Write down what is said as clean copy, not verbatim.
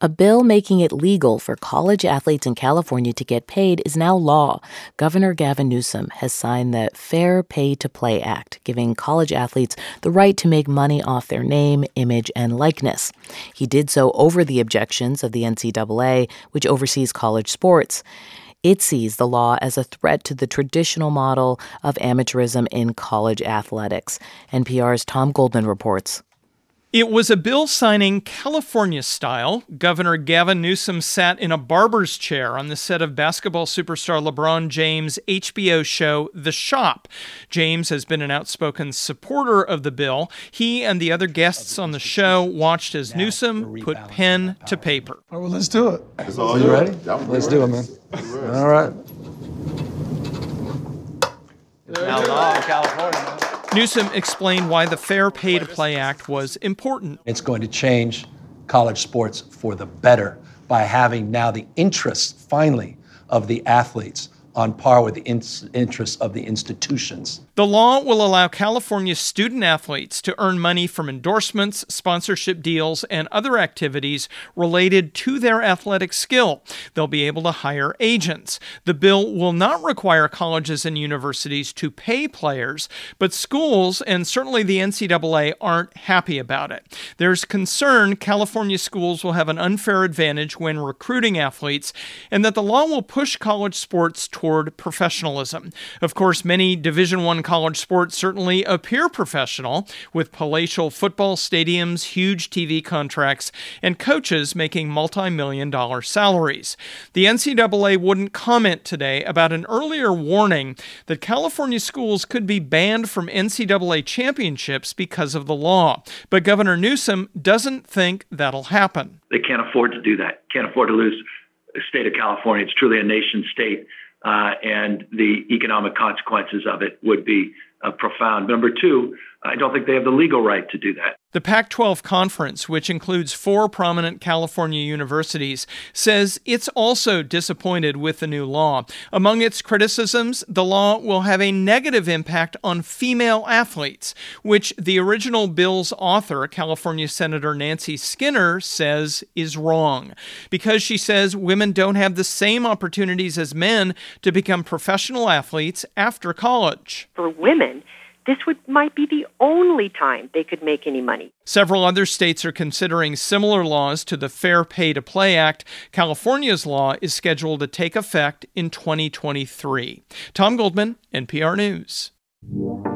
A bill making it legal for college athletes in California to get paid is now law. Governor Gavin Newsom has signed the Fair Pay to Play Act, giving college athletes the right to make money off their name, image, and likeness. He did so over the objections of the NCAA, which oversees college sports. It sees the law as a threat to the traditional model of amateurism in college athletics. NPR's Tom Goldman reports. It was a bill signing California style. Governor Gavin Newsom sat in a barber's chair on the set of basketball superstar LeBron James' HBO show, The Shop. James has been an outspoken supporter of the bill. He and the other guests on the show watched as Newsom put pen to paper. All right, well, let's do it. Are you ready? Let's do it, man. All right. Now law in California, man. Newsom explained why the Fair Pay to Play Act was important. It's going to change college sports for the better by having now the interests, finally, of the athletes on par with the interests of the institutions. The law will allow California student athletes to earn money from endorsements, sponsorship deals, and other activities related to their athletic skill. They'll be able to hire agents. The bill will not require colleges and universities to pay players, but schools, and certainly the NCAA, aren't happy about it. There's concern California schools will have an unfair advantage when recruiting athletes, and that the law will push college sports toward professionalism. Of course, many Division I college sports certainly appear professional, with palatial football stadiums, huge TV contracts, and coaches making multi-million-dollar salaries. The NCAA wouldn't comment today about an earlier warning that California schools could be banned from NCAA championships because of the law. But Governor Newsom doesn't think that'll happen. They can't afford to do that. Can't afford to lose the state of California. It's truly a nation state. And the economic consequences of it would be profound. Number two, I don't think they have the legal right to do that. The Pac-12 Conference, which includes 4 prominent California universities, says it's also disappointed with the new law. Among its criticisms, the law will have a negative impact on female athletes, which the original bill's author, California Senator Nancy Skinner, says is wrong, because she says women don't have the same opportunities as men to become professional athletes after college. For women, this might be the only time they could make any money. Several other states are considering similar laws to the Fair Pay to Play Act. California's law is scheduled to take effect in 2023. Tom Goldman, NPR News.